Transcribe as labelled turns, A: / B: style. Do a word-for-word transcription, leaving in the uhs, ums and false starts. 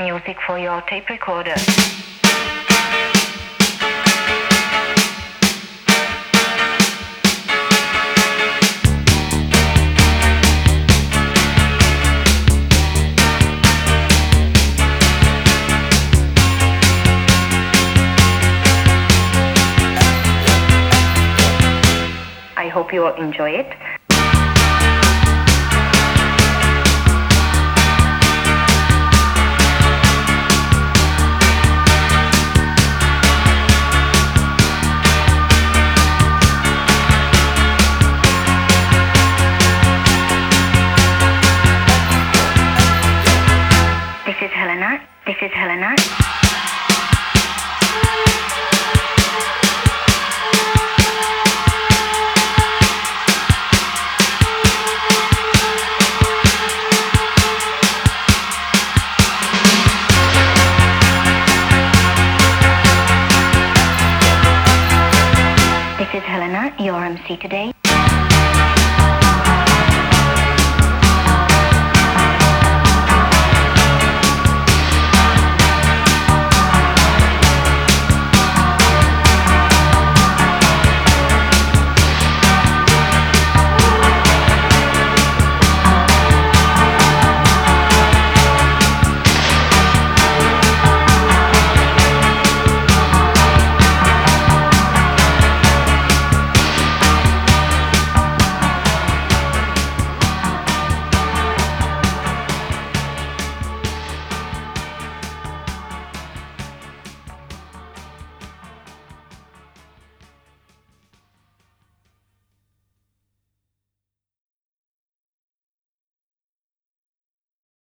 A: Music for your tape recorder. I hope you will enjoy it. This is Helena. This is Helena. This is Helena, your M C today.